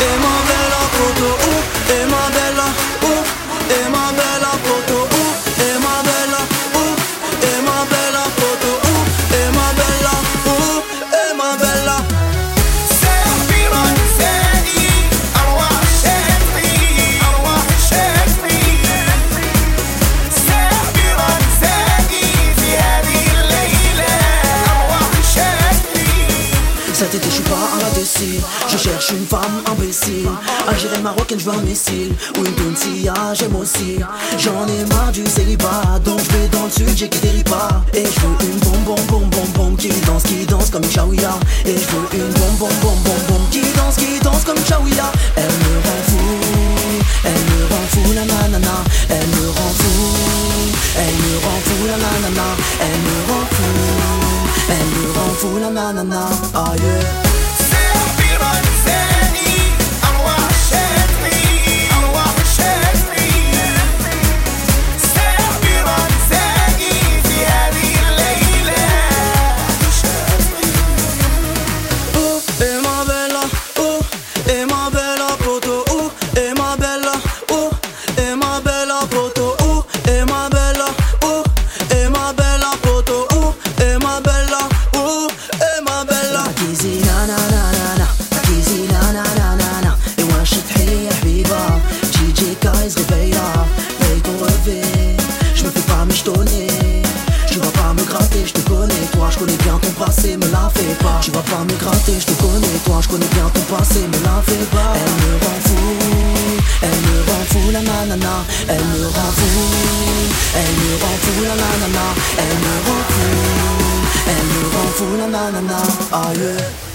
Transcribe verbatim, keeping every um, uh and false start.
e ma bella foto, uh, e ma bella, uh, e ma bella foto, uh, e ma bella, uh, e ma bella foto, uh, e ma bella, uh, e ma bella. سافي رنساني أرواح شافي أرواح شافي سافي رنساني في هذه الليلة أرواح شافي. Cet été je suis pas à la décide. Je cherche une femme imbécile, algérienne, marocaine, je veux un missile, ou une Tunisia, j'aime aussi. J'en ai marre du célibat, donc je vais dans le sud, j'ai quitté Ripa. Et je veux une bombe, bombe, bombe, bombe, bombe, qui danse, qui danse comme une chaouia. Et je veux une bombe, bombe, bombe, bombe, bombe, qui danse, qui danse comme une chaouia. Elle me rend fou, elle me rend fou, la nanana. Elle me rend fou, elle me rend fou, la nanana. Elle me rend fou, elle me rend fou, la nanana. Ah yeah. سافي رنساني أرواح شافي أرواح شافي سافي رنساني في هذه الليلة شافي. Uh, e ma bella, uh, e ma bella foto, uh, e ma bella, uh, e ma bella foto, uh, e ma bella, uh, e ma bella foto, uh, e ma bella, uh, e ma bella. Kizzy na na na na na, Kizzy na na na na na. Et wesh تحية يا حبيبة, D J Kaiz réveille-la, veille ton réveil. Je me fais pas michetonner, tu vas pas me gratter, je te connais. Toi je connais bien ton passé, me la fais pas. Tu vas pas me gratter, je te connais. Toi je connais bien ton passé, me la fais pas. Elle me rend fou, elle me rend fou, la nanana. Elle me rend fou, elle me rend fou, la nanana. Elle me rend fou, elle me rend fou, la nanana. Ah yeah.